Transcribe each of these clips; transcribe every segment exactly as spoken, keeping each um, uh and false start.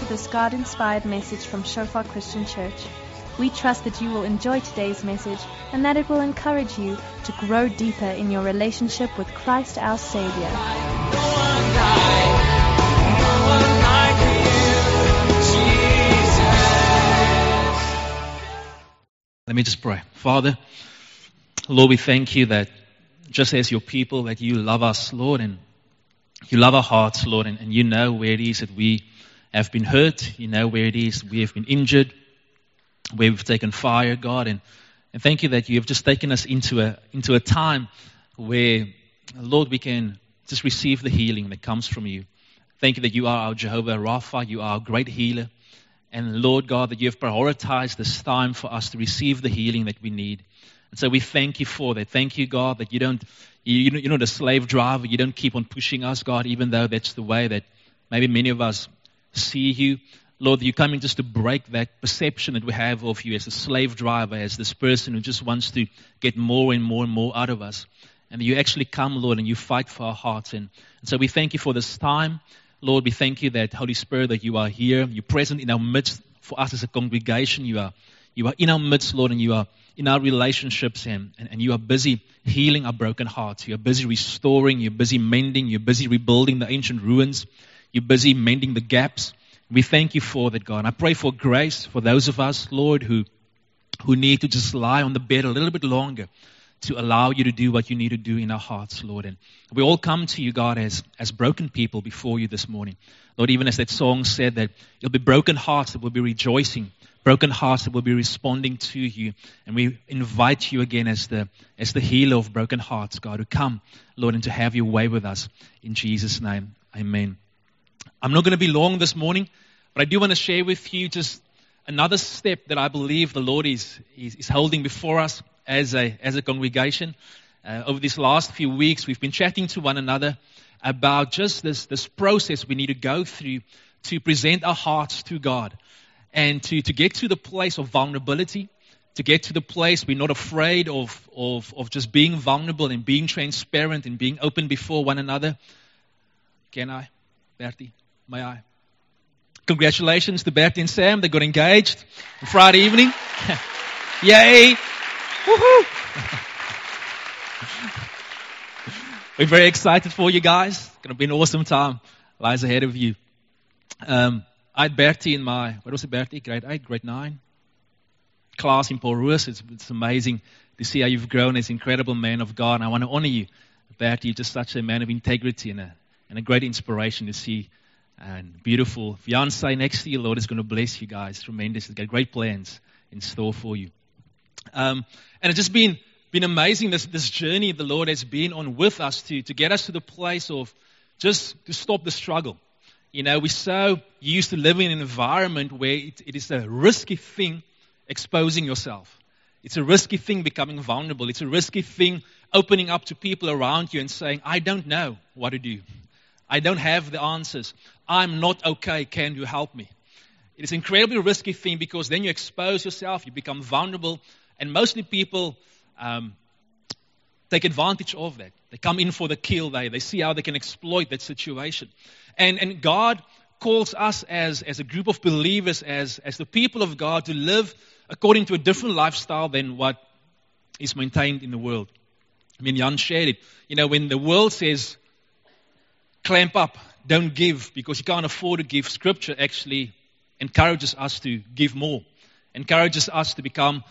to this God-inspired message from Shofar Christian Church. We trust that you will enjoy today's message and that it will encourage you to grow deeper in your relationship with Christ our Savior. Let me just pray. Father, Lord, we thank you that just as your people, that you love us, Lord, and you love our hearts, Lord, and, and you know where it is that we have been hurt. You know where it is we have been injured, where we've taken fire, God. And, and thank you that you have just taken us into a into a time where, Lord, we can just receive the healing that comes from you. Thank you that you are our Jehovah Rapha. You are our great healer. And Lord God, that you have prioritized this time for us to receive the healing that we need. And so we thank you for that. Thank you, God, that you don't, you, you're not a slave driver. You don't keep on pushing us, God, even though that's the way that maybe many of us see you. Lord, you're coming just to break that perception that we have of you as a slave driver, as this person who just wants to get more and more and more out of us. And you actually come, Lord, and you fight for our hearts. And, and so we thank you for this time. Lord, we thank you that, Holy Spirit, that you are here. You're present in our midst for us as a congregation. You are you are in our midst, Lord, and you are in our relationships, and, and, and you are busy healing our broken hearts. You are busy restoring. You're busy mending. You're busy rebuilding the ancient ruins. You're busy mending the gaps. We thank you for that, God. And I pray for grace for those of us, Lord, who who need to just lie on the bed a little bit longer to allow you to do what you need to do in our hearts, Lord. And we all come to you, God, as, as broken people before you this morning. Lord, even as that song said, that it'll be broken hearts that will be rejoicing, broken hearts that will be responding to you. And we invite you again as the as the healer of broken hearts, God, to come, Lord, and to have your way with us. In Jesus' name, amen. I'm not going to be long this morning, but I do want to share with you just another step that I believe the Lord is, is, is holding before us as a as a congregation. Uh, over these last few weeks, we've been chatting to one another about just this, this process we need to go through to present our hearts to God and to, to get to the place of vulnerability, to get to the place we're not afraid of, of, of just being vulnerable and being transparent and being open before one another. Can I, Bertie? May I? Congratulations to Bertie and Sam. They got engaged on Friday evening. Yay! Woohoo! We're very excited for you guys. It's going to be an awesome time. Lies ahead of you. Um, I had Bertie in my, what was it, Bertie? Grade eight, grade nine? Class in Paul Roos. It's, it's amazing to see how you've grown as an incredible man of God. And I want to honor you, Bertie. You're just such a man of integrity and a, and a great inspiration to see. And beautiful fiancé next to you. Lord is going to bless you guys tremendously. Got great plans in store for you. Um, and it's just been been amazing, this, this journey the Lord has been on with us to, to get us to the place of just to stop the struggle. You know, we're so used to living in an environment where it, it is a risky thing exposing yourself. It's a risky thing becoming vulnerable. It's a risky thing opening up to people around you and saying, I don't know what to do. I don't have the answers. I'm not okay. Can you help me? It is an incredibly risky thing because then you expose yourself, you become vulnerable, and mostly people um, take advantage of that. They come in for the kill. They they see how they can exploit that situation. And and God calls us as, as a group of believers, as, as the people of God, to live according to a different lifestyle than what is maintained in the world. I mean, Jan shared it. You know, when the world says, clamp up, don't give because you can't afford to give, Scripture actually encourages us to give more, encourages us to become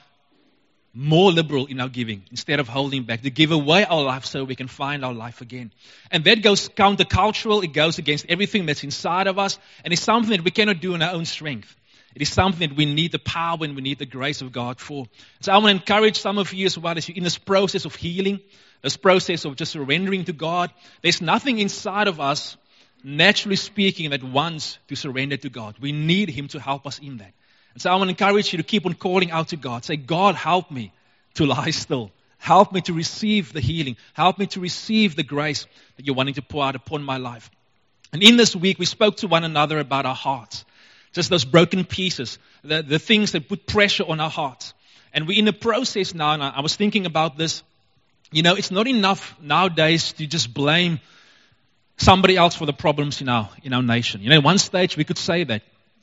more liberal in our giving instead of holding back, to give away our life so we can find our life again. And that goes countercultural. It goes against everything that's inside of us, and it's something that we cannot do in our own strength. It is something that we need the power and we need the grace of God for. So I want to encourage some of you as well as you're in this process of healing, this process of just surrendering to God. There's nothing inside of us, naturally speaking, that wants to surrender to God. We need Him to help us in that. And so I want to encourage you to keep on calling out to God. Say, God, help me to lie still. Help me to receive the healing. Help me to receive the grace that you're wanting to pour out upon my life. And in this week, we spoke to one another about our hearts. Just those broken pieces, the, the things that put pressure on our hearts. And we're in the process now, and I, I was thinking about this. You know, it's not enough nowadays to just blame somebody else for the problems in our, in our nation. You know, at one stage we could say that.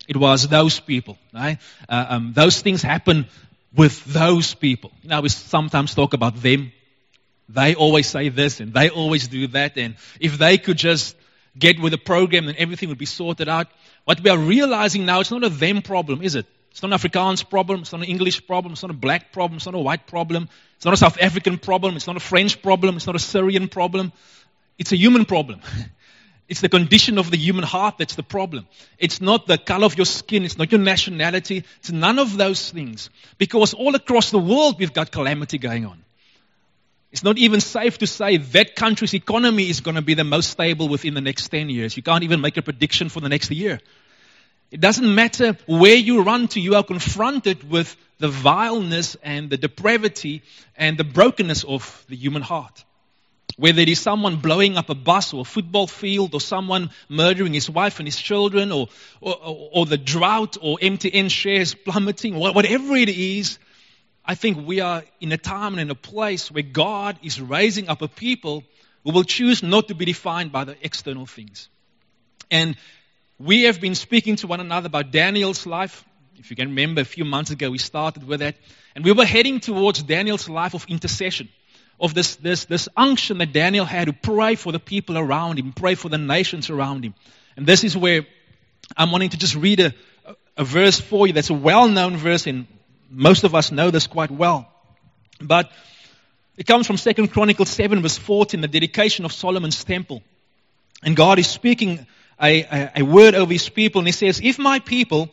It was those people, right? Uh, um, those things happen with those people. You know, we sometimes talk about them. They always say this and they always do that. And if they could just get with the program, then everything would be sorted out. What we are realizing now, it's not a them problem, is it? It's not an Afrikaans problem. It's not an English problem. It's not a black problem. It's not a white problem. It's not a South African problem. It's not a French problem. It's not a Syrian problem. It's a human problem. It's the condition of the human heart that's the problem. It's not the color of your skin. It's not your nationality. It's none of those things. Because all across the world, we've got calamity going on. It's not even safe to say that country's economy is going to be the most stable within the next ten years. You can't even make a prediction for the next year. It doesn't matter where you run to. You are confronted with the vileness and the depravity and the brokenness of the human heart. Whether it is someone blowing up a bus or a football field or someone murdering his wife and his children or, or, or, or the drought or M T N shares plummeting, whatever it is, I think we are in a time and in a place where God is raising up a people who will choose not to be defined by the external things. And we have been speaking to one another about Daniel's life. If you can remember, a few months ago we started with that. And we were heading towards Daniel's life of intercession. Of this, this, this unction that Daniel had to pray for the people around him, pray for the nations around him. And this is where I'm wanting to just read a, a verse for you that's a well-known verse, and most of us know this quite well. But it comes from Second Chronicles seven verse fourteen, the dedication of Solomon's temple. And God is speaking a, a, a word over his people, and he says, if my people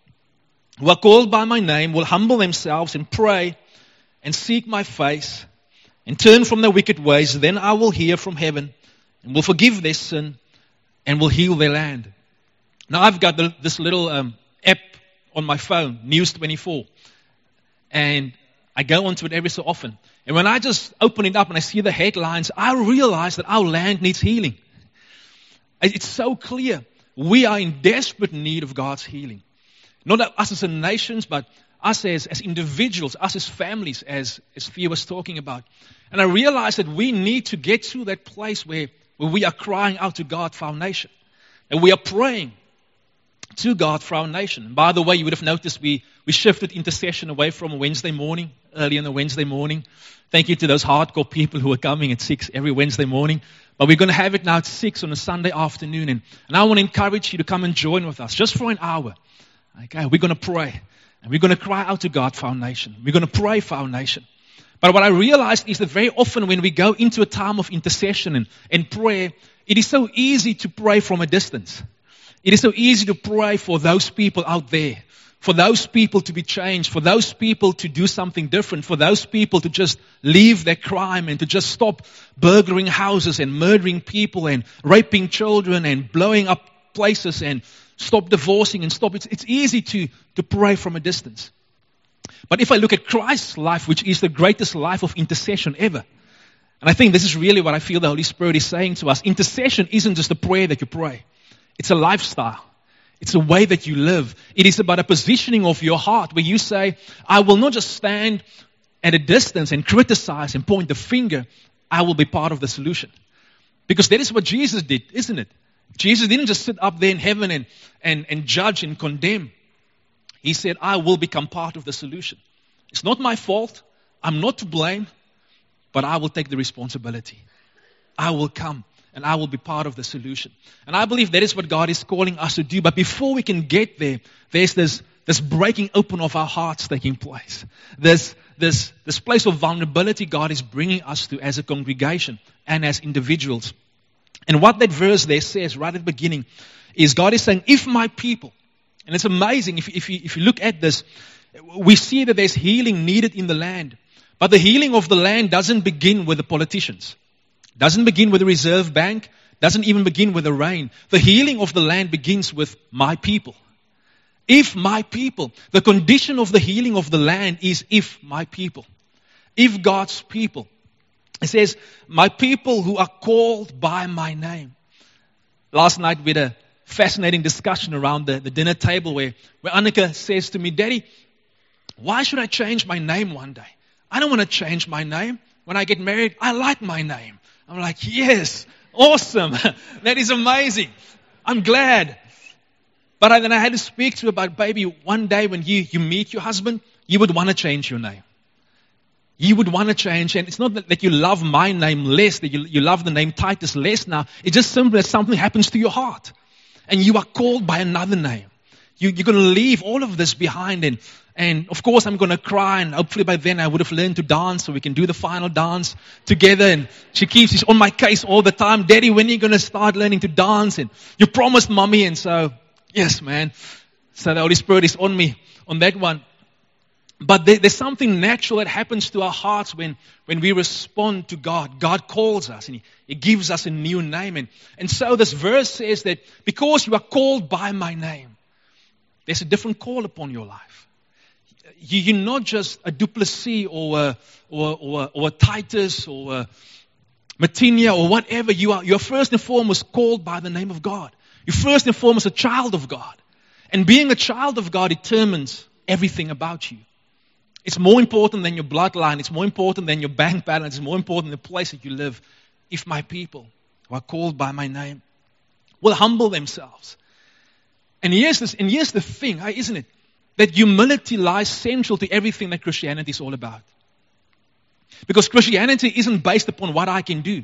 who are called by my name will humble themselves and pray and seek my face and turn from their wicked ways, then I will hear from heaven and will forgive their sin and will heal their land. Now I've got the, this little um, app on my phone, News twenty-four. And I go onto it every so often. And when I just open it up and I see the headlines, I realize that our land needs healing. It's so clear. We are in desperate need of God's healing. Not us as a nation, but us as, as individuals, us as families, as, as Theo was talking about. And I realized that we need to get to that place where, where we are crying out to God for our nation. And we are praying to God for our nation. And by the way, you would have noticed we, we shifted intercession away from Wednesday morning, early on the Wednesday morning. Thank you to those hardcore people who are coming at six every Wednesday morning. But we're going to have it now at six on a Sunday afternoon. And, and I want to encourage you to come and join with us just for an hour. Okay, we're going to pray. And we're going to cry out to God for our nation. We're going to pray for our nation. But what I realized is that very often when we go into a time of intercession and, and prayer, it is so easy to pray from a distance. It is so easy to pray for those people out there, for those people to be changed, for those people to do something different, for those people to just leave their crime and to just stop burglaring houses and murdering people and raping children and blowing up places and stop divorcing and stop. It's, it's easy to, to pray from a distance. But if I look at Christ's life, which is the greatest life of intercession ever, and I think this is really what I feel the Holy Spirit is saying to us, intercession isn't just a prayer that you pray. It's a lifestyle. It's a way that you live. It is about a positioning of your heart where you say, I will not just stand at a distance and criticize and point the finger. I will be part of the solution. Because that is what Jesus did, isn't it? Jesus didn't just sit up there in heaven and, and, and judge and condemn. He said, I will become part of the solution. It's not my fault. I'm not to blame. But I will take the responsibility. I will come. And I will be part of the solution. And I believe that is what God is calling us to do. But before we can get there, there's this, this breaking open of our hearts taking place. There's this, this place of vulnerability God is bringing us to as a congregation and as individuals. And what that verse there says right at the beginning is God is saying, if my people, and it's amazing, if, if, you, if you look at this, we see that there's healing needed in the land. But the healing of the land doesn't begin with the politicians. Doesn't begin with the Reserve Bank. Doesn't even begin with the rain. The healing of the land begins with my people. If my people. The condition of the healing of the land is if my people. If God's people. It says, my people who are called by my name. Last night we had a fascinating discussion around the, the dinner table where, where Annika says to me, Daddy, why should I change my name one day? I don't want to change my name. When I get married, I like my name. I'm like, yes, awesome. That is amazing. I'm glad. But I, then I had to speak to her about, baby, one day when you, you meet your husband, you would want to change your name. You would want to change. And it's not that, that you love my name less, that you, you love the name Titus less now. It's just simply that something happens to your heart. And you are called by another name. You, you're going to leave all of this behind. And, and of course, I'm going to cry. And hopefully by then I would have learned to dance so we can do the final dance together. And she keeps, she's on my case all the time. Daddy, when are you going to start learning to dance? And you promised, mommy. And so, yes, man. So the Holy Spirit is on me on that one. But there, there's something natural that happens to our hearts when, when we respond to God. God calls us and He, he gives us a new name. And, and so this verse says that because you are called by my name, there's a different call upon your life. You, you're not just a Duplessis or a, or, or, or a Titus or a Matinia or whatever. You are, you're first and foremost called by the name of God. You're first and foremost a child of God. And being a child of God determines everything about you. It's more important than your bloodline. It's more important than your bank balance. It's more important than the place that you live. If my people who are called by my name will humble themselves. And here's this, and here's the thing, isn't it? That humility lies central to everything that Christianity is all about. Because Christianity isn't based upon what I can do.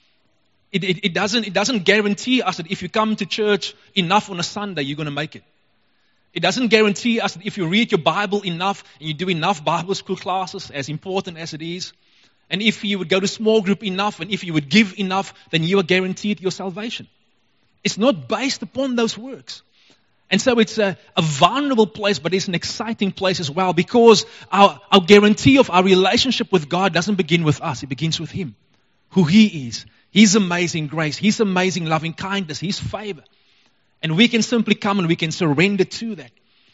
It, it, it doesn't, it doesn't guarantee us that if you come to church enough on a Sunday, you're going to make it. It doesn't guarantee us that if you read your Bible enough and you do enough Bible school classes, as important as it is, and if you would go to small group enough and if you would give enough, then you are guaranteed your salvation. It's not based upon those works. And so it's a, a vulnerable place, but it's an exciting place as well, because our, our guarantee of our relationship with God doesn't begin with us. It begins with Him, who He is. His amazing grace, His amazing loving kindness, His favor. And we can simply come and we can surrender to that.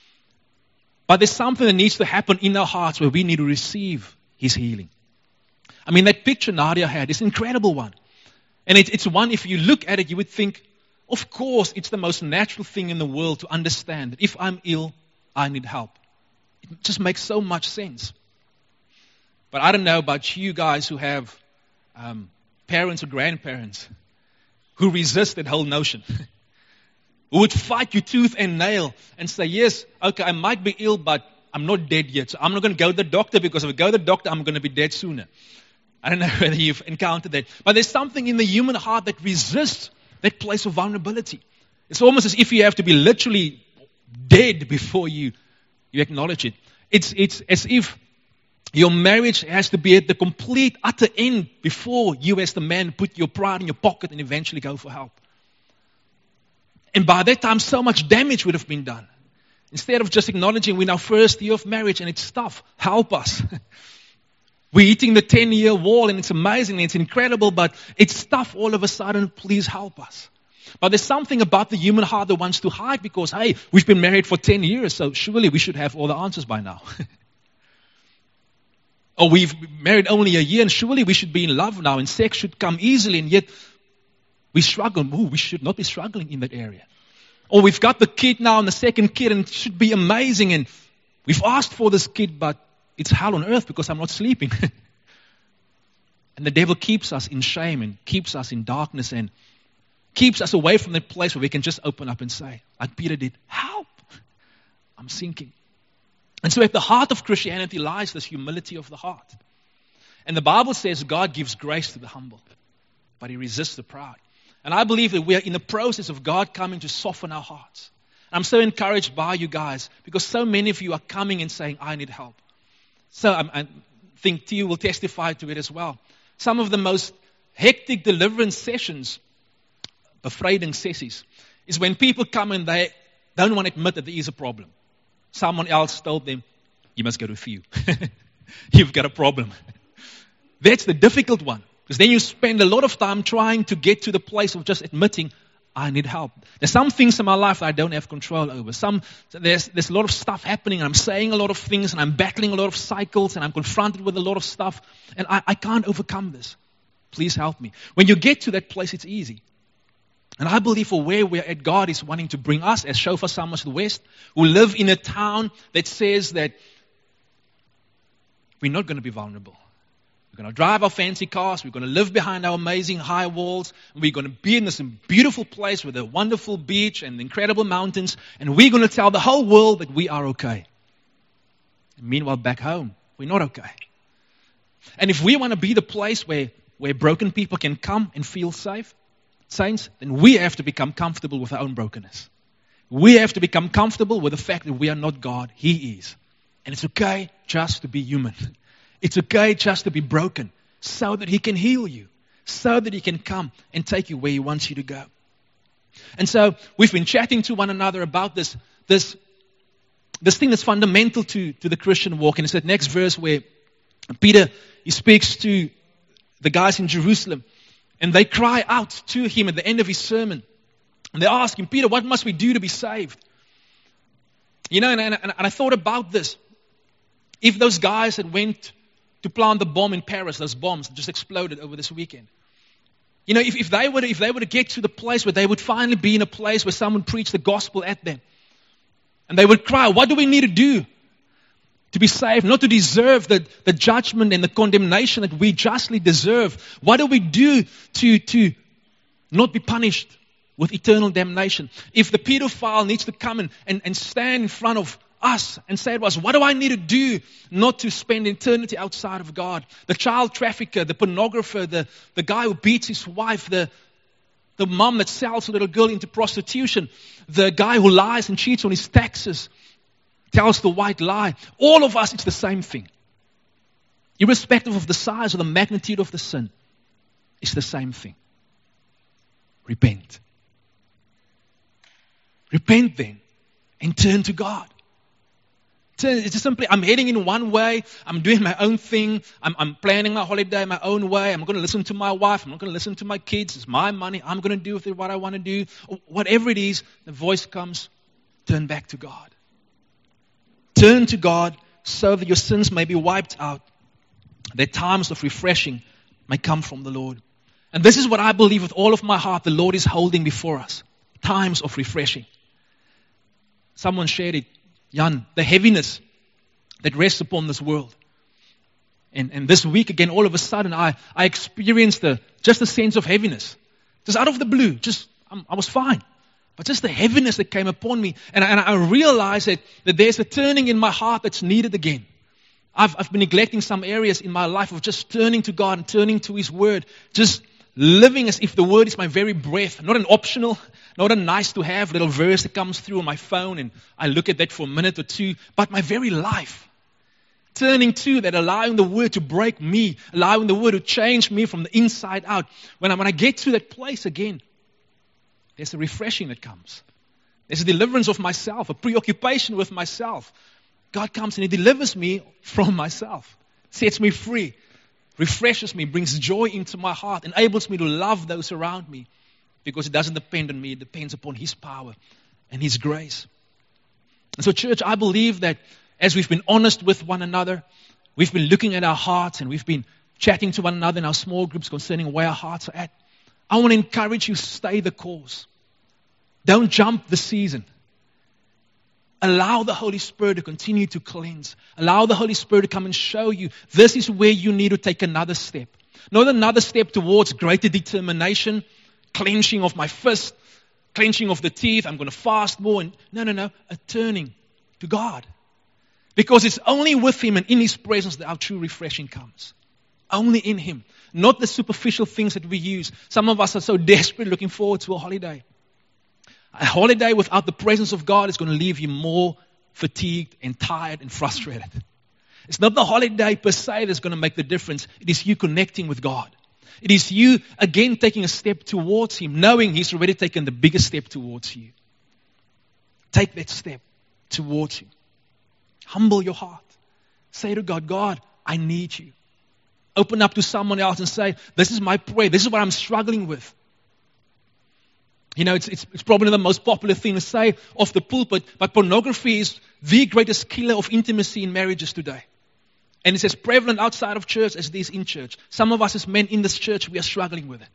But there's something that needs to happen in our hearts where we need to receive His healing. I mean, that picture Nadia had is an incredible one. And it, it's one, if you look at it, you would think, of course, it's the most natural thing in the world to understand that if I'm ill, I need help. It just makes so much sense. But I don't know about you guys who have um, parents or grandparents who resist that whole notion. Who would fight you tooth and nail and say, yes, okay, I might be ill, but I'm not dead yet. So I'm not going to go to the doctor, because if I go to the doctor, I'm going to be dead sooner. I don't know whether you've encountered that. But there's something in the human heart that resists that place of vulnerability. It's almost as if you have to be literally dead before you, you acknowledge it. It's, it's as if your marriage has to be at the complete, utter end before you as the man put your pride in your pocket and eventually go for help. And by that time, so much damage would have been done. Instead of just acknowledging we're in our first year of marriage and it's tough, help us. We're hitting the ten-year wall and it's amazing, and it's incredible, but it's tough all of a sudden. Please help us. But there's something about the human heart that wants to hide because, hey, we've been married for ten years, so surely we should have all the answers by now. Or we've married only a year and surely we should be in love now and sex should come easily, and yet we struggle. Ooh, we should not be struggling in that area. Or we've got the kid now and the second kid and it should be amazing, and we've asked for this kid, but it's hell on earth because I'm not sleeping. And the devil keeps us in shame and keeps us in darkness and keeps us away from that place where we can just open up and say, like Peter did, help, I'm sinking. And so at the heart of Christianity lies this humility of the heart. And the Bible says God gives grace to the humble, but He resists the proud. And I believe that we are in the process of God coming to soften our hearts. I'm so encouraged by you guys because so many of you are coming and saying, I need help. So I, I think Theo will testify to it as well. Some of the most hectic deliverance sessions, bevryding sessies, is when people come and they don't want to admit that there is a problem. Someone else told them, you must go to Theo. You've got a problem. That's the difficult one. Because then you spend a lot of time trying to get to the place of just admitting, I need help. There's some things in my life that I don't have control over. Some there's there's a lot of stuff happening, and I'm saying a lot of things, and I'm battling a lot of cycles, and I'm confronted with a lot of stuff, and I, I can't overcome this. Please help me. When you get to that place, it's easy. And I believe for where we're at, God is wanting to bring us as Shofar Summers West, who live in a town that says that we're not going to be vulnerable. We're going to drive our fancy cars. We're going to live behind our amazing high walls. And we're going to be in this beautiful place with a wonderful beach and incredible mountains. And we're going to tell the whole world that we are okay. And meanwhile, back home, we're not okay. And if we want to be the place where, where broken people can come and feel safe, saints, then we have to become comfortable with our own brokenness. We have to become comfortable with the fact that we are not God. He is. And it's okay just to be human. It's okay just to be broken so that He can heal you, so that He can come and take you where He wants you to go. And so we've been chatting to one another about this, this, this thing that's fundamental to, to the Christian walk. And it's that next verse where Peter, he speaks to the guys in Jerusalem, and they cry out to him at the end of his sermon. And they ask him, Peter, what must we do to be saved? You know, and, and, and I thought about this. If those guys had went to plant the bomb in Paris, those bombs that just exploded over this weekend. You know, if, if they were to, if they were to get to the place where they would finally be in a place where someone preached the gospel at them, and they would cry, what do we need to do to be saved, not to deserve the, the judgment and the condemnation that we justly deserve? What do we do to, to not be punished with eternal damnation? If the pedophile needs to come and, and, and stand in front of us and say to us, what do I need to do not to spend eternity outside of God? The child trafficker, the pornographer, the, the guy who beats his wife, the, the mom that sells a little girl into prostitution, the guy who lies and cheats on his taxes, tells the white lie. All of us, it's the same thing. Irrespective of the size or the magnitude of the sin, it's the same thing. Repent. Repent then and turn to God. It's just simply, I'm heading in one way, I'm doing my own thing, I'm, I'm planning my holiday my own way, I'm going to listen to my wife, I'm not going to listen to my kids, it's my money, I'm going to do with it what I want to do. Or whatever it is, the voice comes, turn back to God. Turn to God so that your sins may be wiped out, that times of refreshing may come from the Lord. And this is what I believe with all of my heart the Lord is holding before us. Times of refreshing. Someone shared it. Jan, the heaviness that rests upon this world. And, and this week again, all of a sudden, I, I experienced a, just a sense of heaviness. Just out of the blue. Just I'm, I was fine. But just the heaviness that came upon me. And I, and I realized that, that there's a turning in my heart that's needed again. I've, I've been neglecting some areas in my life of just turning to God and turning to His Word. Just living as if the Word is my very breath. Not an optional, not a nice to have little verse that comes through on my phone and I look at that for a minute or two. But my very life. Turning to that, allowing the Word to break me. Allowing the Word to change me from the inside out. When I, when I get to that place again, there's a refreshing that comes. There's a deliverance of myself, a preoccupation with myself. God comes and He delivers me from myself. Sets me free. Refreshes me, brings joy into my heart, enables me to love those around me because it doesn't depend on me, it depends upon His power and His grace. And so church, I believe that as we've been honest with one another, we've been looking at our hearts and we've been chatting to one another in our small groups concerning where our hearts are at. I want to encourage you, stay the course. Don't jump the season. Allow the Holy Spirit to continue to cleanse. Allow the Holy Spirit to come and show you this is where you need to take another step. Not another step towards greater determination, clenching of my fist, clenching of the teeth, I'm going to fast more. And no, no, no, a turning to God. Because it's only with Him and in His presence that our true refreshing comes. Only in Him. Not the superficial things that we use. Some of us are so desperate looking forward to a holiday. A holiday without the presence of God is going to leave you more fatigued and tired and frustrated. It's not the holiday per se that's going to make the difference. It is you connecting with God. It is you again taking a step towards Him, knowing He's already taken the biggest step towards you. Take that step towards Him. Humble your heart. Say to God, God, I need You. Open up to someone else and say, this is my prayer. This is what I'm struggling with. You know, it's, it's, it's probably the most popular thing to say off the pulpit, but pornography is the greatest killer of intimacy in marriages today. And it's as prevalent outside of church as it is in church. Some of us as men in this church, we are struggling with it.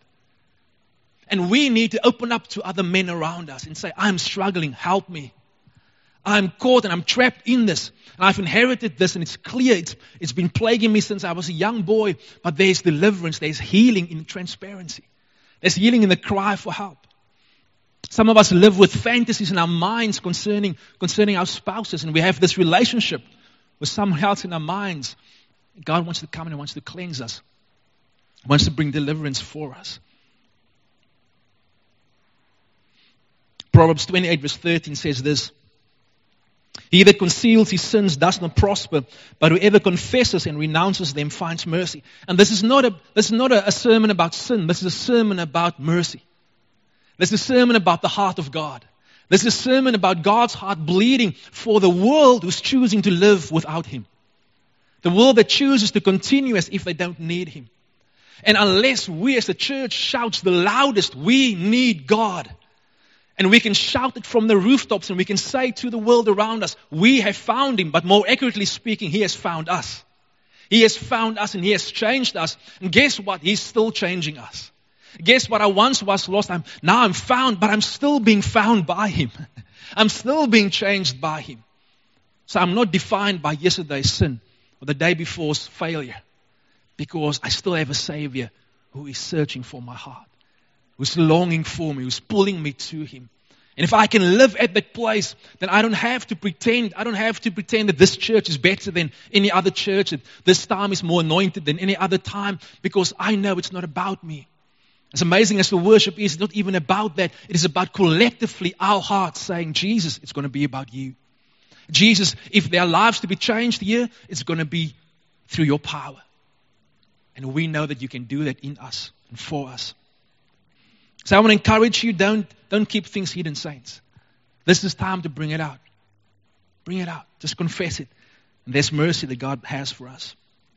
And we need to open up to other men around us and say, I'm struggling, help me. I'm caught and I'm trapped in this. And I've inherited this, and it's clear. It's, it's been plaguing me since I was a young boy. But there's deliverance. There's healing in transparency. There's healing in the cry for help. Some of us live with fantasies in our minds concerning, concerning our spouses, and we have this relationship with someone else in our minds. God wants to come and wants to cleanse us. He wants to bring deliverance for us. Proverbs twenty-eight verse thirteen says this: He that conceals his sins does not prosper, but whoever confesses and renounces them finds mercy. And this is not a this is not a, a sermon about sin. This is a sermon about mercy. This is a sermon about the heart of God. This is a sermon about God's heart bleeding for the world who's choosing to live without Him. The world that chooses to continue as if they don't need Him. And unless we as the church shouts the loudest, we need God. And we can shout it from the rooftops, and we can say to the world around us, we have found Him. But more accurately speaking, He has found us. He has found us and He has changed us. And guess what? He's still changing us. Guess what? I once was lost. I'm, now I'm found, but I'm still being found by Him. I'm still being changed by Him. So I'm not defined by yesterday's sin or the day before's failure, because I still have a Savior who is searching for my heart, who's longing for me, who's pulling me to Him. And if I can live at that place, then I don't have to pretend. I don't have to pretend that this church is better than any other church, that this time is more anointed than any other time, because I know it's not about me. As amazing as the worship is, it's not even about that. It is about collectively our hearts saying, Jesus, it's going to be about You. Jesus, if there are lives to be changed here, it's going to be through Your power. And we know that You can do that in us and for us. So I want to encourage you, don't, don't keep things hidden, saints. This is time to bring it out. Bring it out. Just confess it. And there's mercy that God has for us.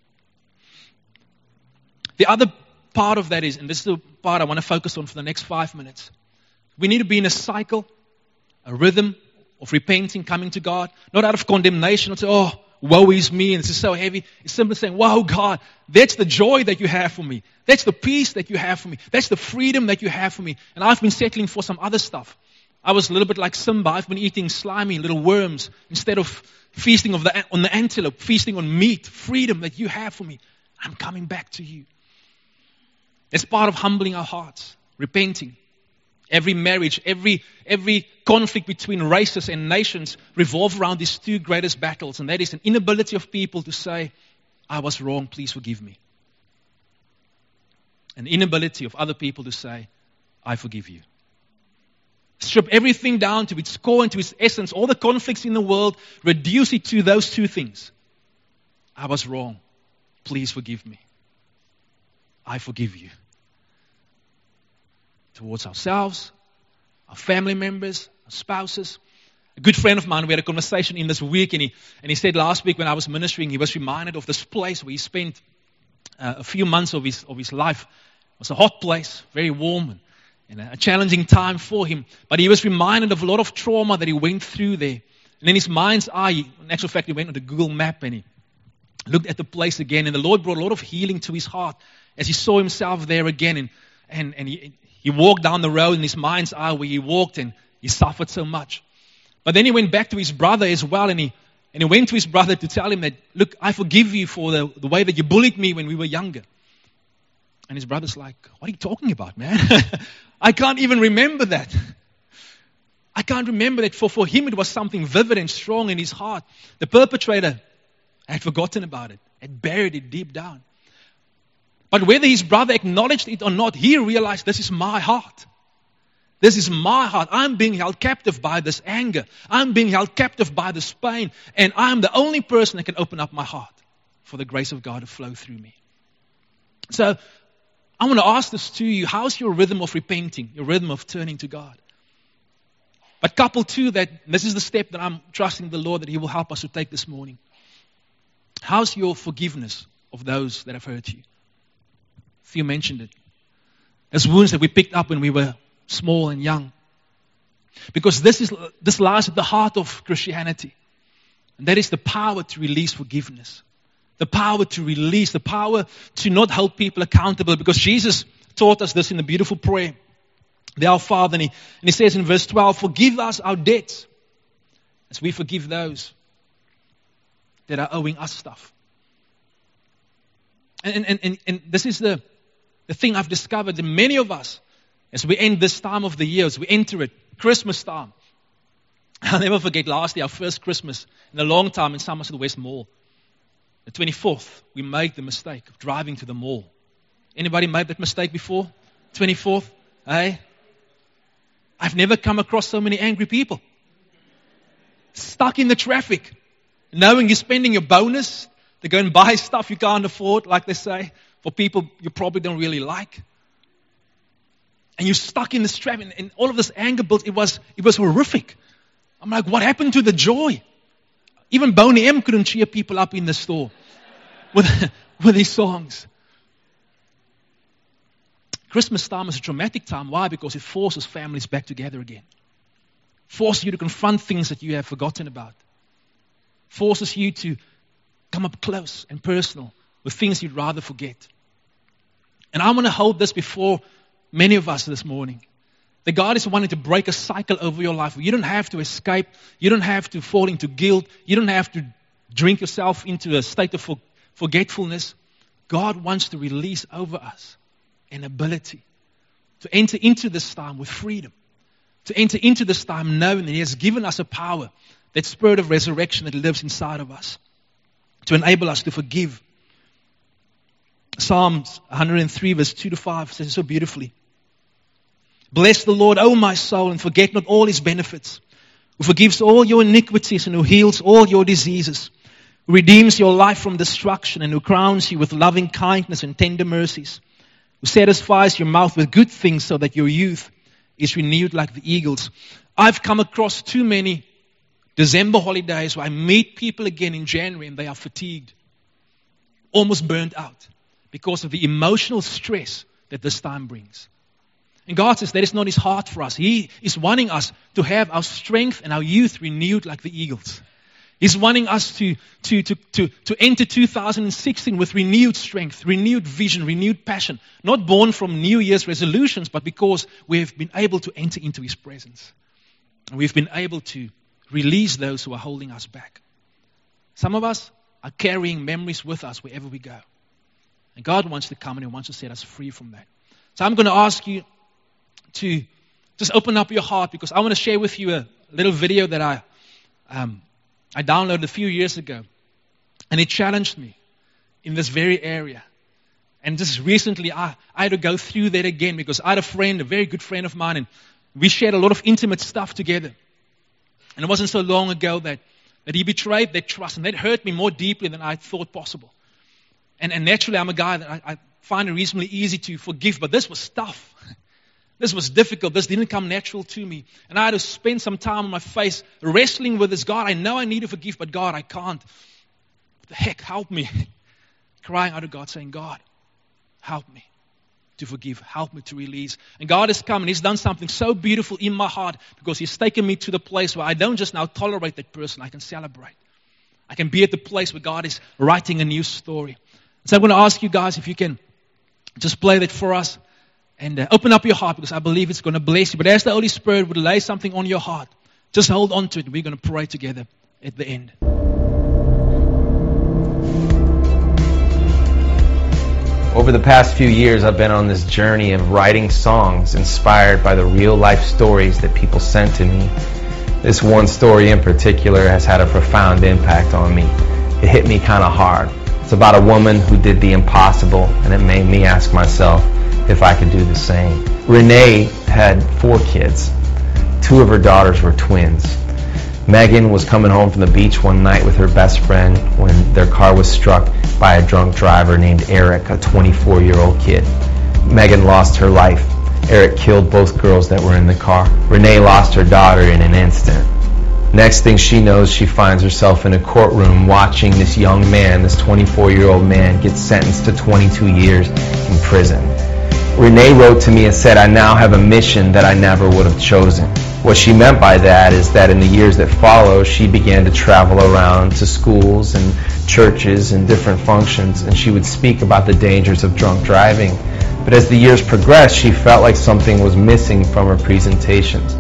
The other part of that is, and this is the part I want to focus on for the next five minutes. We need to be in a cycle, a rhythm of repenting, coming to God, not out of condemnation, not say, oh, woe is me, and this is so heavy. It's simply saying, wow, God, that's the joy that You have for me. That's the peace that You have for me. That's the freedom that You have for me. And I've been settling for some other stuff. I was a little bit like Simba. I've been eating slimy little worms instead of feasting of the, on the antelope, feasting on meat, freedom that You have for me. I'm coming back to You. It's part of humbling our hearts, repenting. Every marriage, every every conflict between races and nations revolve around these two greatest battles, and that is an inability of people to say, I was wrong, please forgive me. An inability of other people to say, I forgive you. Strip everything down to its core and to its essence, all the conflicts in the world, reduce it to those two things. I was wrong, please forgive me. I forgive you. Towards ourselves, our family members, our spouses. A good friend of mine, we had a conversation in this week, and he, and he said last week when I was ministering, he was reminded of this place where he spent uh, a few months of his of his life. It was a hot place, very warm, and, and a challenging time for him. But he was reminded of a lot of trauma that he went through there. And in his mind's eye, he, in actual fact, he went on the Google map and he looked at the place again, and the Lord brought a lot of healing to his heart as he saw himself there again. And, and, and he, he walked down the road in his mind's eye where he walked, and he suffered so much. But then he went back to his brother as well, and he, and he went to his brother to tell him that, look, I forgive you for the, the way that you bullied me when we were younger. And his brother's like, what are you talking about, man? I can't even remember that. I can't remember that. For, for him, it was something vivid and strong in his heart. The perpetrator had forgotten about it, had buried it deep down. But whether his brother acknowledged it or not, he realized, this is my heart. This is my heart. I'm being held captive by this anger. I'm being held captive by this pain. And I'm the only person that can open up my heart for the grace of God to flow through me. So I want to ask this to you. How's your rhythm of repenting, your rhythm of turning to God? But coupled to that, this is the step that I'm trusting the Lord that He will help us to take this morning. How's your forgiveness of those that have hurt you? A few mentioned it. There's wounds that we picked up when we were small and young. Because this is this lies at the heart of Christianity. And that is the power to release forgiveness. The power to release, the power to not hold people accountable. Because Jesus taught us this in the beautiful prayer. The Our Father, and he, and he says in verse twelve, forgive us our debts as we forgive those that are owing us stuff. And, and, and, and this is the, the thing I've discovered that many of us, as we end this time of the year, as we enter it, Christmas time. I'll never forget last year, our first Christmas in a long time in Somerset West Mall. The twenty-fourth, we made the mistake of driving to the mall. Anybody made that mistake before? twenty-fourth? Hey? I've never come across so many angry people. Stuck in the traffic. Knowing you're spending your bonus to go and buy stuff you can't afford, like they say, for people you probably don't really like. And you're stuck in this traffic, and all of this anger built, it was, it was horrific. I'm like, what happened to the joy? Even Boney M couldn't cheer people up in the store with, with his songs. Christmas time is a traumatic time. Why? Because it forces families back together again. Forces you to confront things that you have forgotten about. Forces you to come up close and personal with things you'd rather forget. And I want to hold this before many of us this morning. That God is wanting to break a cycle over your life. You don't have to escape. You don't have to fall into guilt. You don't have to drink yourself into a state of forgetfulness. God wants to release over us an ability to enter into this time with freedom. To enter into this time knowing that He has given us a power, that spirit of resurrection that lives inside of us, to enable us to forgive. Psalms one hundred three verse two to five says it so beautifully. Bless the Lord, O my soul, and forget not all His benefits, who forgives all your iniquities and who heals all your diseases, who redeems your life from destruction and who crowns you with loving kindness and tender mercies, who satisfies your mouth with good things so that your youth is renewed like the eagles. I've come across too many December holidays where I meet people again in January and they are fatigued, almost burnt out because of the emotional stress that this time brings. And God says that is not His heart for us. He is wanting us to have our strength and our youth renewed like the eagles. He's wanting us to, to, to, to, to enter two thousand sixteen with renewed strength, renewed vision, renewed passion. Not born from New Year's resolutions, but because we've been able to enter into His presence. And we've been able to release those who are holding us back. Some of us are carrying memories with us wherever we go. And God wants to come and He wants to set us free from that. So I'm going to ask you to just open up your heart, because I want to share with you a little video that I um, I downloaded a few years ago. And it challenged me in this very area. And just recently I, I had to go through that again, because I had a friend, a very good friend of mine, and we shared a lot of intimate stuff together. And it wasn't so long ago that, that he betrayed that trust, and that hurt me more deeply than I thought possible. And, and naturally, I'm a guy that I, I find it reasonably easy to forgive, but this was tough. This was difficult. This didn't come natural to me. And I had to spend some time on my face wrestling with this. God, I know I need to forgive, but God, I can't. What the heck, help me. Crying out to God, saying, God, help me to forgive. Help me to release. And God has come and He's done something so beautiful in my heart, because He's taken me to the place where I don't just now tolerate that person. I can celebrate. I can be at the place where God is writing a new story. So I'm going to ask you guys if you can just play that for us. And uh, open up your heart, because I believe it's going to bless you. But as the Holy Spirit would lay something on your heart, just hold on to it. We're going to pray together at the end. Over the past few years, I've been on this journey of writing songs inspired by the real life stories that people sent to me. This one story in particular has had a profound impact on me. It hit me kind of hard. It's about a woman who did the impossible, and it made me ask myself if I could do the same. Renee had four kids. Two of her daughters were twins. Megan was coming home from the beach one night with her best friend when their car was struck by a drunk driver named Eric, a twenty-four-year-old kid. Megan lost her life. Eric killed both girls that were in the car. Renee lost her daughter in an instant. Next thing she knows, she finds herself in a courtroom watching this young man, this twenty-four-year-old man, get sentenced to twenty-two years in prison. Renee wrote to me and said, I now have a mission that I never would have chosen. What she meant by that is that in the years that followed, she began to travel around to schools and churches and different functions, and she would speak about the dangers of drunk driving. But as the years progressed, she felt like something was missing from her presentations.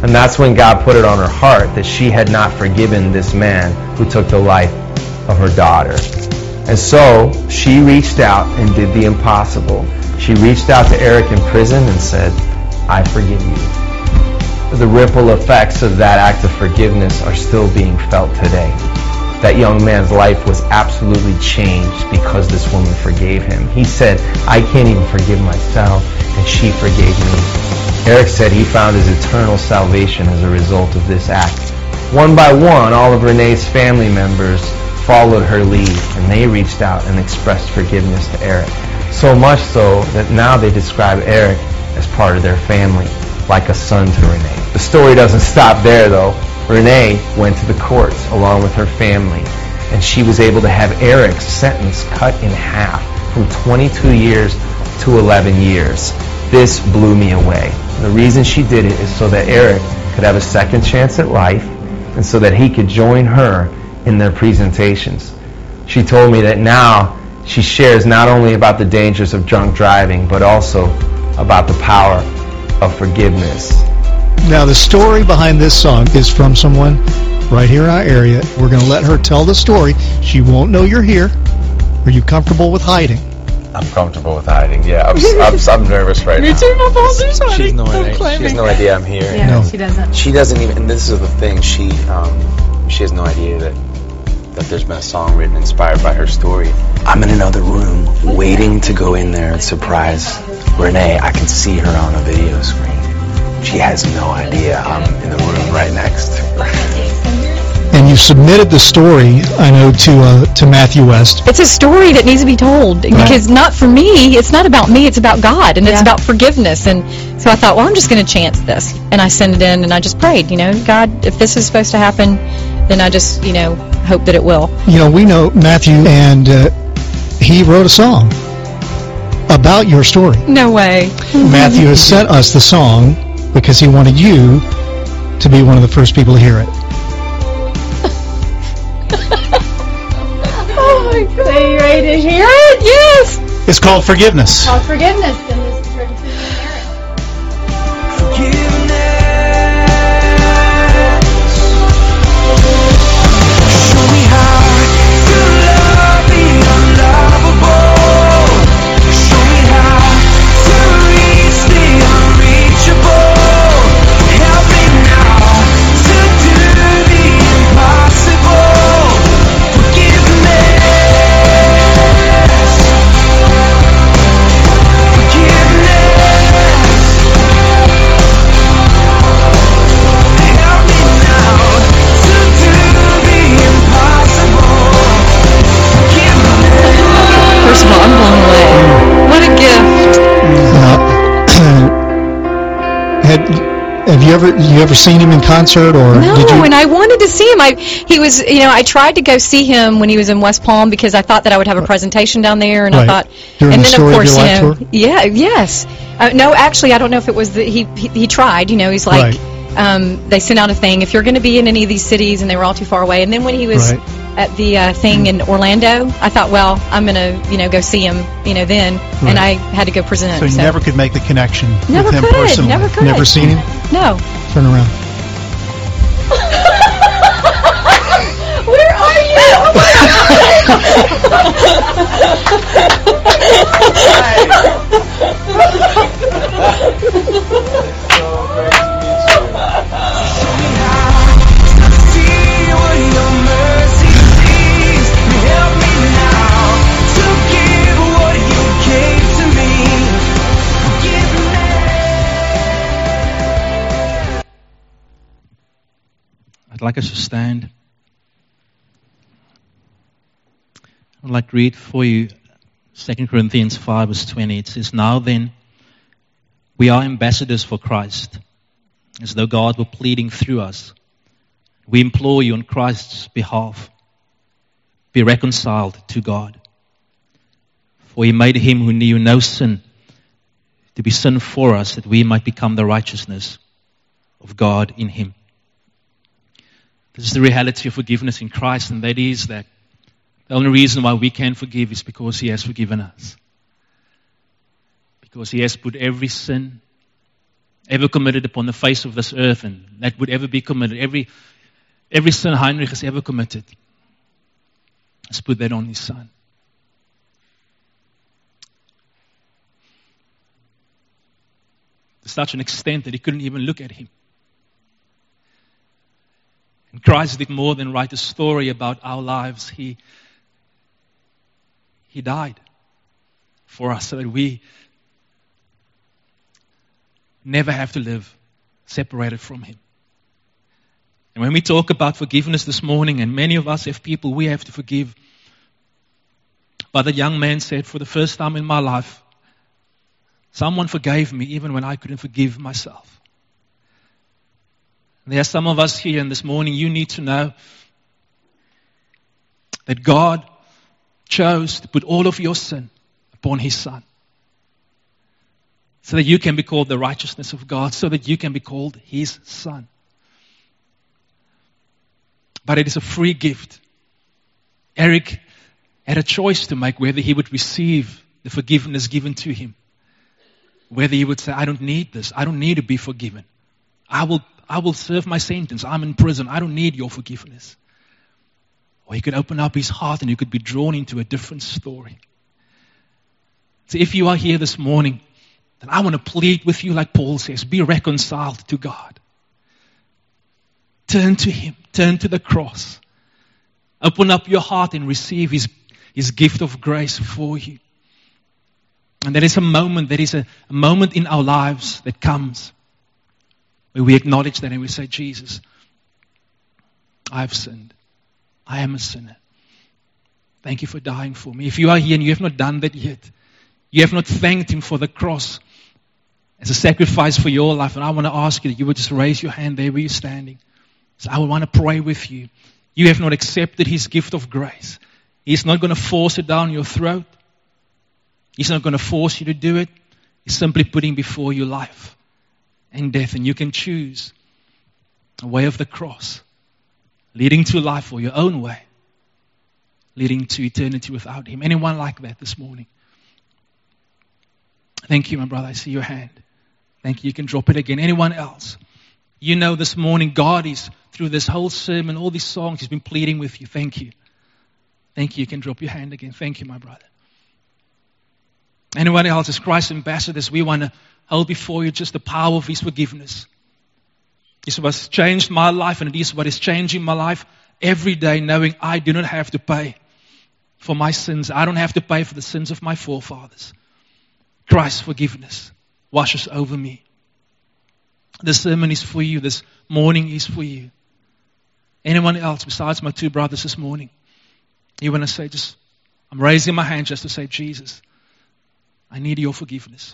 And that's when God put it on her heart that she had not forgiven this man who took the life of her daughter. And so she reached out and did the impossible. She reached out to Eric in prison and said, I forgive you. The ripple effects of that act of forgiveness are still being felt today. That young man's life was absolutely changed because this woman forgave him. He said, I can't even forgive myself, and she forgave me. Eric said he found his eternal salvation as a result of this act. One by one, all of Renee's family members followed her lead, and they reached out and expressed forgiveness to Eric. So much so that now they describe Eric as part of their family, like a son to Renee. The story doesn't stop there, though. Renee went to the courts along with her family, and she was able to have Eric's sentence cut in half from twenty-two years to eleven years. This blew me away. The reason she did it is so that Eric could have a second chance at life and so that he could join her in their presentations. She told me that now she shares not only about the dangers of drunk driving, but also about the power of forgiveness. Now, the story behind this song is from someone right here in our area. We're going to let her tell the story. She won't know you're here. Are you comfortable with hiding? I'm comfortable with hiding, yeah. I'm, I'm, I'm nervous right now. Me too, my boss is hiding. She has no idea. She has no idea I'm here. Yeah, No. she doesn't. She doesn't even, and this is the thing, she um, she has no idea that that there's been a song written inspired by her story. I'm in another room waiting to go in there and surprise Renee. I can see her on a video screen. She has no idea I'm in the room right next to her. And you submitted the story, I know, to uh, to Matthew West. It's a story that needs to be told because not for me, it's not about me, it's about God, and it's Yeah. about forgiveness. And so I thought, well, I'm just going to chance this. And I sent it in, and I just prayed, you know, God, if this is supposed to happen, then I just, you know, hope that it will. You know, we know Matthew, and uh, he wrote a song about your story. No way. Matthew has sent us the song because he wanted you to be one of the first people to hear it. Oh my God. Are you ready to hear it? Yes. It's called Forgiveness. Called Forgiveness, and this is for Eric. First of all, I'm blown away. What a gift. Now, had, have you ever you ever seen him in concert, or No, did you? and I wanted to see him. I he was, you know, I tried to go see him when he was in West Palm because I thought that I would have a presentation down there, and Right. I thought, During and the then Story of of course, Your you Life know, tour? yeah, yes, uh, no, actually, I don't know if it was the he he, he tried. You know, he's like, Right. um, they sent out a thing if you're going to be in any of these cities, and they were all too far away. And then when he was Right. at the uh, thing in Orlando, I thought, well, I'm going to, you know, go see him, you know, then, Right. and I had to go present. So you never could make the connection Never with him could, personally. never could. Never seen him? No. Turn around. Where are you? Oh my I'd like us to stand. I'd like to read for you Second Corinthians five, verse twenty. It says, Now then, we are ambassadors for Christ, as though God were pleading through us. We implore you on Christ's behalf, be reconciled to God. For he made him who knew no sin to be sin for us, that we might become the righteousness of God in him. This is the reality of forgiveness in Christ, and that is that the only reason why we can forgive is because he has forgiven us. Because he has put every sin, ever committed upon the face of this earth and that would ever be committed. Every, every sin Heinrich has ever committed. Let's put that on his son. To such an extent that he couldn't even look at him. And Christ did more than write a story about our lives. He, he died for us so that we never have to live separated from Him. And when we talk about forgiveness this morning, and many of us have people we have to forgive, but the young man said, for the first time in my life, someone forgave me even when I couldn't forgive myself. And there are some of us here, and this morning you need to know that God chose to put all of your sin upon His Son. So that you can be called the righteousness of God, so that you can be called His son. But it is a free gift. Eric had a choice to make whether he would receive the forgiveness given to him. Whether he would say, I don't need this. I don't need to be forgiven. I will, I will serve my sentence. I'm in prison. I don't need your forgiveness. Or he could open up his heart and he could be drawn into a different story. So if you are here this morning, then I want to plead with you like Paul says, be reconciled to God. Turn to Him. Turn to the cross. Open up your heart and receive His, His gift of grace for you. And there is a moment, there is a, a moment in our lives that comes where we acknowledge that and we say, Jesus, I have sinned. I am a sinner. Thank you for dying for me. If you are here and you have not done that yet, you have not thanked Him for the cross as a sacrifice for your life, and I want to ask you that you would just raise your hand there where you're standing. So I would want to pray with you. You have not accepted His gift of grace. He's not going to force it down your throat. He's not going to force you to do it. He's simply putting before you life and death, and you can choose a way of the cross, leading to life, or your own way, leading to eternity without Him. Anyone like that this morning? Thank you, my brother. I see your hand. Thank you. You can drop it again. Anyone else? You know this morning God is, through this whole sermon, all these songs, He's been pleading with you. Thank you. Thank you. You can drop your hand again. Thank you, my brother. Anyone else? As Christ's ambassadors, we want to hold before you just the power of His forgiveness. This is what's changed my life, and it is what is changing my life every day, knowing I do not have to pay for my sins. I don't have to pay for the sins of my forefathers. Christ's forgiveness washes over me. This sermon is for you. This morning is for you. Anyone else besides my two brothers this morning? You want to say, just, I'm raising my hand just to say, Jesus, I need your forgiveness.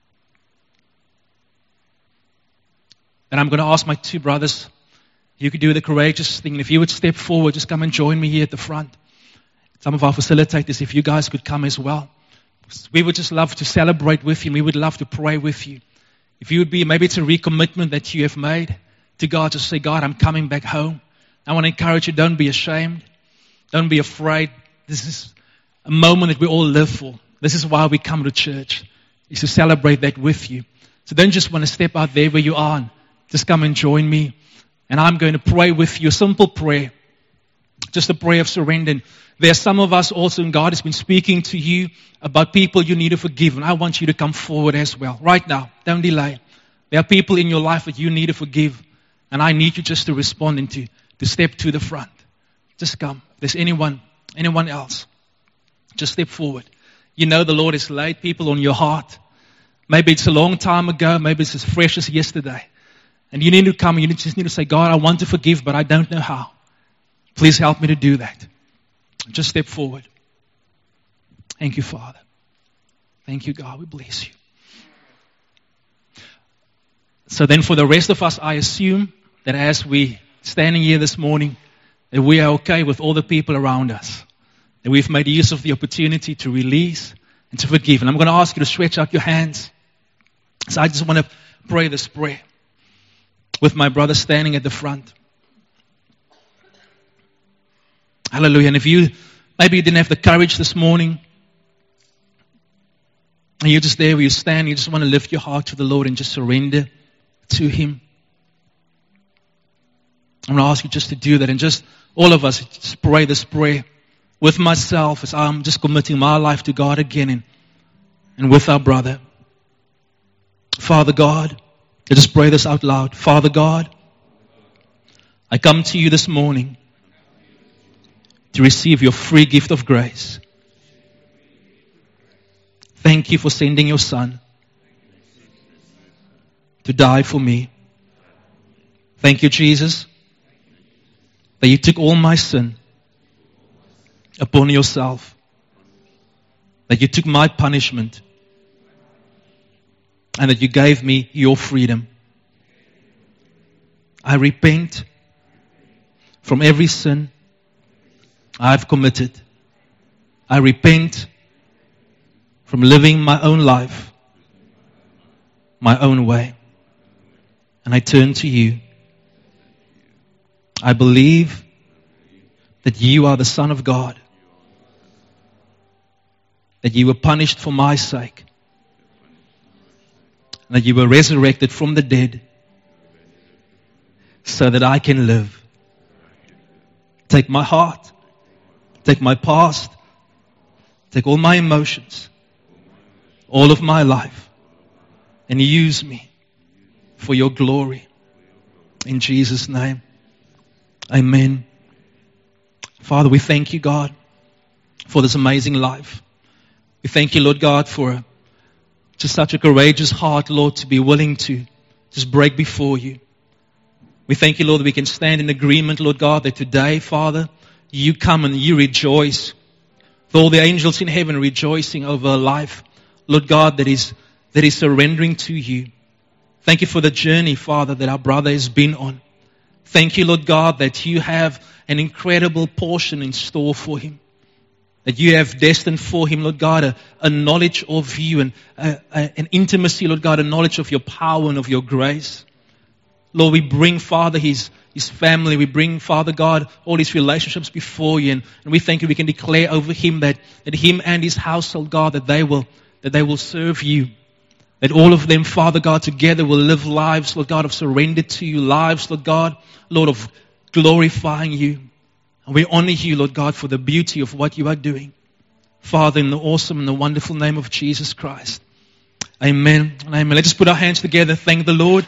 And I'm going to ask my two brothers, you could do the courageous thing. If you would step forward, just come and join me here at the front. Some of our facilitators, if you guys could come as well. We would just love to celebrate with you. We would love to pray with you. If you would be, maybe it's a recommitment that you have made to God. Just say, God, I'm coming back home. I want to encourage you, don't be ashamed. Don't be afraid. This is a moment that we all live for. This is why we come to church, is to celebrate that with you. So don't just want to step out there where you are and just come and join me. And I'm going to pray with you, a simple prayer. Just a prayer of surrender. And there are some of us also, and God has been speaking to you about people you need to forgive. And I want you to come forward as well. Right now. Don't delay. There are people in your life that you need to forgive. And I need you just to respond and to, to step to the front. Just come. If there's anyone, anyone else, just step forward. You know the Lord has laid people on your heart. Maybe it's a long time ago. Maybe it's as fresh as yesterday. And you need to come. You just need to say, God, I want to forgive, but I don't know how. Please help me to do that. Just step forward. Thank you, Father. Thank you, God. We bless you. So then for the rest of us, I assume that as we standing here this morning, that we are okay with all the people around us. That we've made use of the opportunity to release and to forgive. And I'm going to ask you to stretch out your hands. So I just want to pray this prayer with my brother standing at the front. Hallelujah. And if you, maybe you didn't have the courage this morning, and you're just there where you stand, you just want to lift your heart to the Lord and just surrender to Him. I'm going to ask you just to do that, and just all of us just pray this prayer with myself as I'm just committing my life to God again, and, and with our brother. Father God, I just pray this out loud. Father God, I come to you this morning to receive your free gift of grace. Thank you for sending your Son to die for me. Thank you, Jesus, that you took all my sin upon yourself, that you took my punishment, and that you gave me your freedom. I repent from every sin I have committed. I repent from living my own life, my own way. And I turn to you. I believe that you are the Son of God, that you were punished for my sake, and that you were resurrected from the dead so that I can live. Take my heart, take my past, take all my emotions, all of my life, and use me for your glory. In Jesus' name, amen. Father, we thank you, God, for this amazing life. We thank you, Lord God, for just such a courageous heart, Lord, to be willing to just break before you. We thank you, Lord, that we can stand in agreement, Lord God, that today, Father, you come and you rejoice. With all the angels in heaven rejoicing over a life, Lord God, that is, that is surrendering to you. Thank you for the journey, Father, that our brother has been on. Thank you, Lord God, that you have an incredible portion in store for him. That you have destined for him, Lord God, a, a knowledge of you and a, a, an intimacy, Lord God, a knowledge of your power and of your grace. Lord, we bring, Father, his, his family. We bring, Father God, all his relationships before you. And, and we thank you we can declare over him that, that him and his household, God, that they will, that they will serve you. That all of them, Father God, together will live lives, Lord God, of surrender to you. Lives, Lord God, Lord, of glorifying you. And we honor you, Lord God, for the beauty of what you are doing. Father, in the awesome and the wonderful name of Jesus Christ. Amen and amen. Let's just put our hands together. Thank the Lord.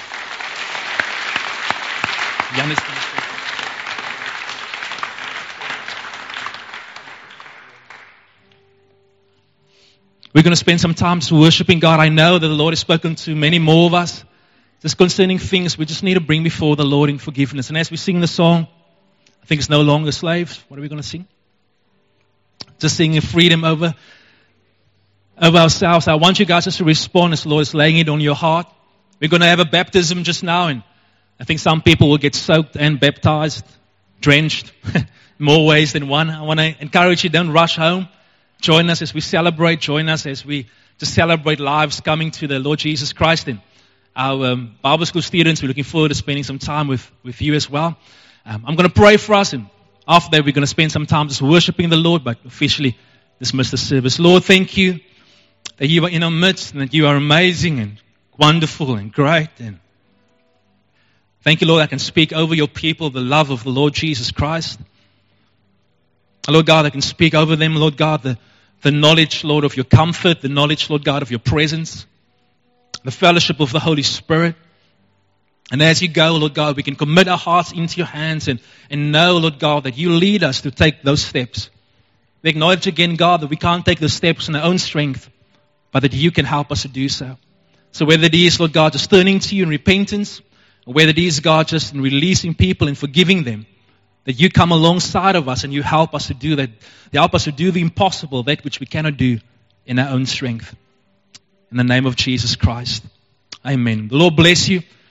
We're going to spend some time worshiping God. I know that the Lord has spoken to many more of us. Just concerning things we just need to bring before the Lord in forgiveness. And as we sing the song, I think it's no longer slaves. What are we going to sing? Just singing freedom over, over ourselves. I want you guys just to respond as the Lord is laying it on your heart. We're going to have a baptism just now, and I think some people will get soaked and baptized, drenched, more ways than one. I want to encourage you, don't rush home. Join us as we celebrate. Join us as we just celebrate lives coming to the Lord Jesus Christ. And our um, Bible school students, we're looking forward to spending some time with, with you as well. Um, I'm going to pray for us, and after that we're going to spend some time just worshiping the Lord, but officially dismiss the service. Lord, thank you that you are in our midst and that you are amazing and wonderful and great. And thank you, Lord, I can speak over your people the love of the Lord Jesus Christ. Lord God, I can speak over them, Lord God, the, the knowledge, Lord, of your comfort, the knowledge, Lord God, of your presence, the fellowship of the Holy Spirit. And as you go, Lord God, we can commit our hearts into your hands and, and know, Lord God, that you lead us to take those steps. We acknowledge again, God, that we can't take those steps in our own strength, but that you can help us to do so. So whether it is, Lord God, just turning to you in repentance, or whether it is, God, just in releasing people and forgiving them, that you come alongside of us and you help us to do that. You help us to do the impossible, that which we cannot do in our own strength. In the name of Jesus Christ. Amen. The Lord bless you.